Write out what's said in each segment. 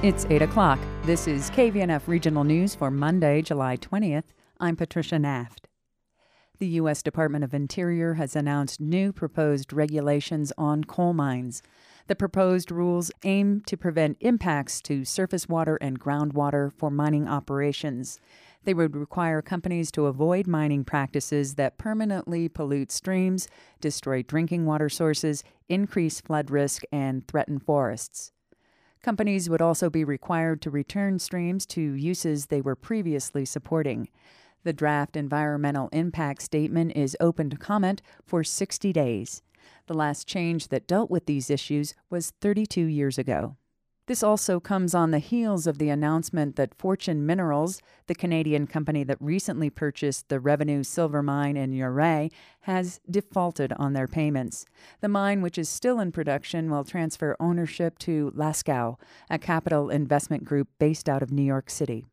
It's 8 o'clock. This is KVNF Regional News for Monday, July 20th. I'm Patricia Naft. The U.S. Department of Interior has announced new proposed regulations on coal mines. The proposed rules aim to prevent impacts to surface water and groundwater for mining operations. They would require companies to avoid mining practices that permanently pollute streams, destroy drinking water sources, increase flood risk, and threaten forests. Companies would also be required to return streams to uses they were previously supporting. The draft environmental impact statement is open to comment for 60 days. The last change that dealt with these issues was 32 years ago. This also comes on the heels of the announcement that Fortune Minerals, the Canadian company that recently purchased the Revenue silver mine in Ouray, has defaulted on their payments. The mine, which is still in production, will transfer ownership to Lascaux, a capital investment group based out of New York City.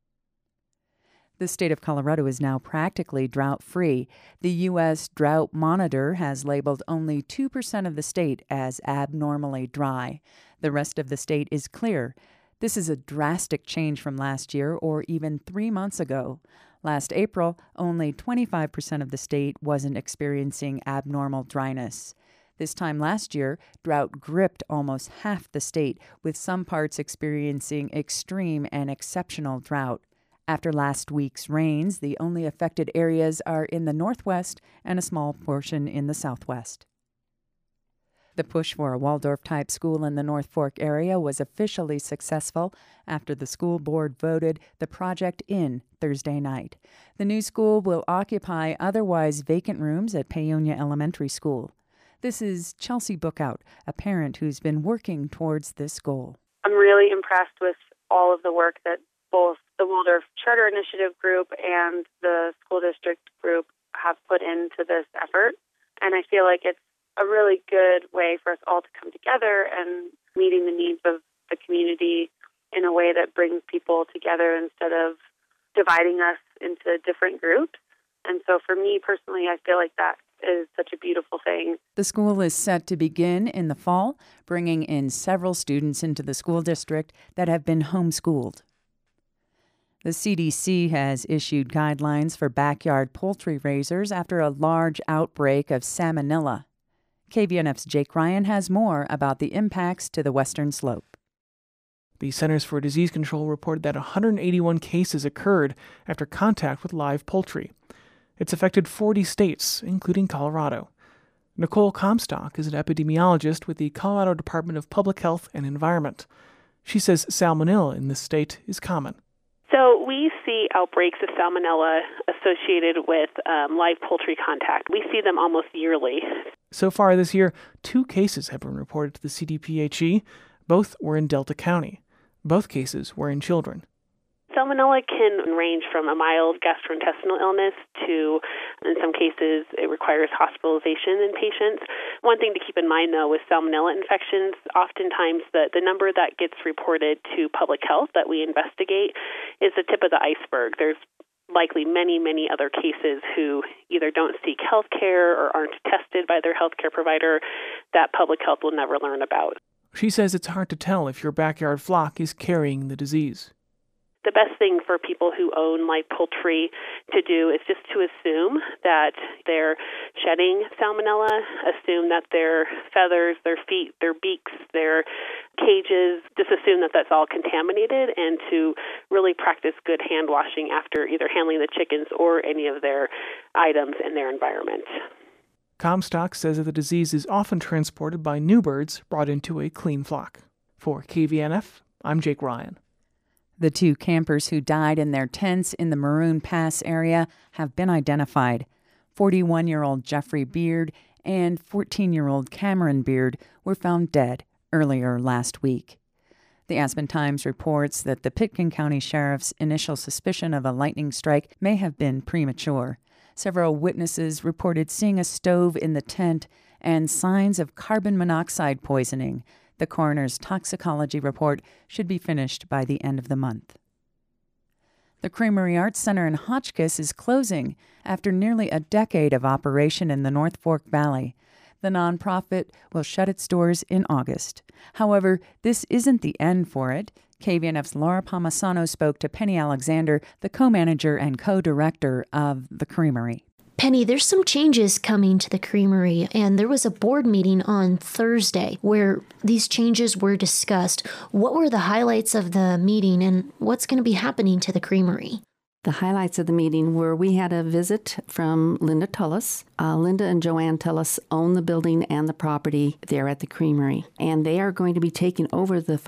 The state of Colorado is now practically drought-free. The U.S. Drought Monitor has labeled only 2% of the state as abnormally dry. The rest of the state is clear. This is a drastic change from last year or even 3 months ago. Last April, only 25% of the state wasn't experiencing abnormal dryness. This time last year, drought gripped almost half the state, with some parts experiencing extreme and exceptional drought. After last week's rains, the only affected areas are in the northwest and a small portion in the southwest. The push for a Waldorf-type school in the North Fork area was officially successful after the school board voted the project in Thursday night. The new school will occupy otherwise vacant rooms at Paonia Elementary School. This is Chelsea Bookout, a parent who's been working towards this goal. I'm really impressed with all of the work that both the Waldorf Charter Initiative group and the school district group have put into this effort. And I feel like it's a really good way for us all to come together and meeting the needs of the community in a way that brings people together instead of dividing us into different groups. And so for me personally, I feel like that is such a beautiful thing. The school is set to begin in the fall, bringing in several students into the school district that have been homeschooled. The CDC has issued guidelines for backyard poultry raisers after a large outbreak of salmonella. KVNF's Jake Ryan has more about the impacts to the Western Slope. The Centers for Disease Control reported that 181 cases occurred after contact with live poultry. It's affected 40 states, including Colorado. Nicole Comstock is an epidemiologist with the Colorado Department of Public Health and Environment. She says salmonella in this state is common. So we see outbreaks of salmonella associated with live poultry contact. We see them almost yearly. So far this year, 2 cases have been reported to the CDPHE. Both were in Delta County. Both cases were in children. Salmonella can range from a mild gastrointestinal illness to, in some cases, it requires hospitalization in patients. One thing to keep in mind, though, with salmonella infections, oftentimes the number that gets reported to public health that we investigate is the tip of the iceberg. There's likely many, many other cases who either don't seek health care or aren't tested by their health care provider that public health will never learn about. She says it's hard to tell if your backyard flock is carrying the disease. The best thing for people who own live poultry to do is just to assume that they're shedding salmonella, assume that their feathers, their feet, their beaks, their cages, just assume that that's all contaminated, and to really practice good hand washing after either handling the chickens or any of their items in their environment. Comstock says that the disease is often transported by new birds brought into a clean flock. For KVNF, I'm Jake Ryan. The 2 campers who died in their tents in the Maroon Pass area have been identified. 41-year-old Jeffrey Beard and 14-year-old Cameron Beard were found dead earlier last week. The Aspen Times reports that the Pitkin County Sheriff's initial suspicion of a lightning strike may have been premature. Several witnesses reported seeing a stove in the tent and signs of carbon monoxide poisoning. The coroner's toxicology report should be finished by the end of the month. The Creamery Arts Center in Hotchkiss is closing after nearly a decade of operation in the North Fork Valley. The nonprofit will shut its doors in August. However, this isn't the end for it. KVNF's Laura Palmisano spoke to Penny Alexander, the co-manager and co-director of the Creamery. Penny, there's some changes coming to the Creamery, and there was a board meeting on Thursday where these changes were discussed. What were the highlights of the meeting, and what's going to be happening to the Creamery? The highlights of the meeting were we had a visit from Linda Tullis. Linda and Joanne Tullis own the building and the property there at the Creamery, and they are going to be taking over the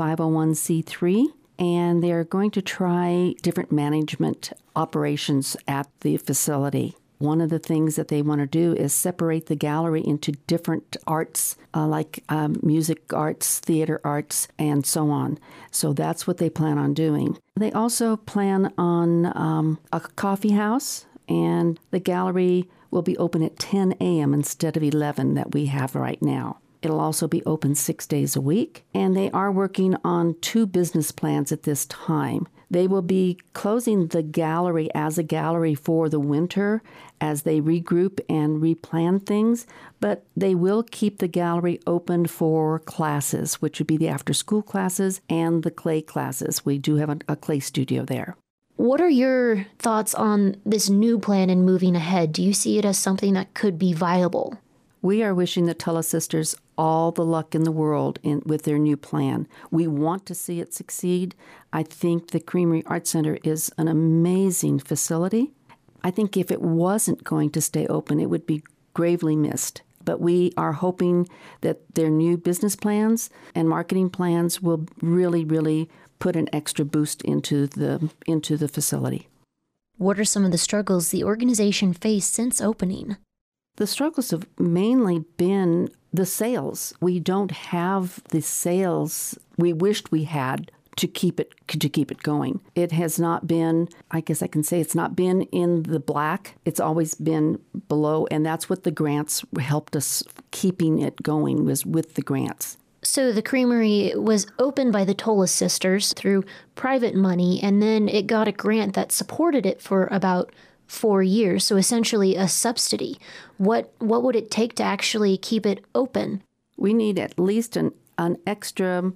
501c3, and they're going to try different management operations at the facility. One of the things that they want to do is separate the gallery into different arts, like music arts, theater arts, and so on. So that's what they plan on doing. They also plan on a coffee house, and the gallery will be open at 10 a.m. instead of 11 that we have right now. It'll also be open 6 days a week, and they are working on 2 business plans at this time. They will be closing the gallery as a gallery for the winter as they regroup and replan things, but they will keep the gallery open for classes, which would be the after-school classes and the clay classes. We do have a clay studio there. What are your thoughts on this new plan and moving ahead? Do you see it as something that could be viable? We are wishing the Tullis sisters all the luck in the world with their new plan. We want to see it succeed. I think the Creamery Art Center is an amazing facility. I think if it wasn't going to stay open, it would be gravely missed. But we are hoping that their new business plans and marketing plans will really, really put an extra boost into the facility. What are some of the struggles the organization faced since opening? The struggles have mainly been the sales. We don't have the sales we wished we had to keep it going. It has not been, I guess I can say it's not been in the black. It's always been below, and that's what the grants helped us keeping it going, was with the grants. So the Creamery was opened by the Tullis sisters through private money, and then it got a grant that supported it for about 4 years, so essentially a subsidy. What would it take to actually keep it open? We need at least an extra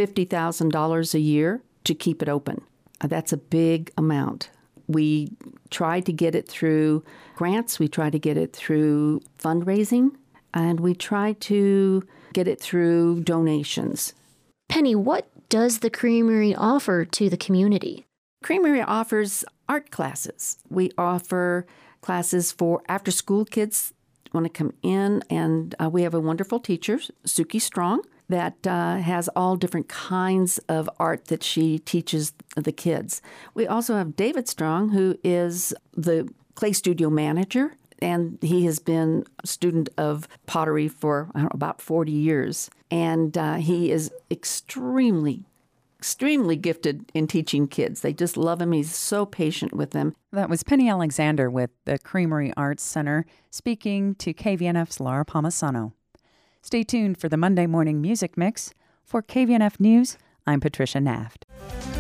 $50,000 a year to keep it open. That's a big amount. We tried to get it through grants, we tried to get it through fundraising, and we tried to get it through donations. Penny, what does the Creamery offer to the community? Creamery offers art classes. We offer classes for after-school kids want to come in, and we have a wonderful teacher, Suki Strong, that has all different kinds of art that she teaches the kids. We also have David Strong, who is the clay studio manager, and he has been a student of pottery for about 40 years. And he is extremely gifted in teaching kids. They just love him. He's so patient with them. That was Penny Alexander with the Creamery Arts Center speaking to KVNF's Laura Palmisano. Stay tuned for the Monday Morning Music Mix. For KVNF News, I'm Patricia Naft.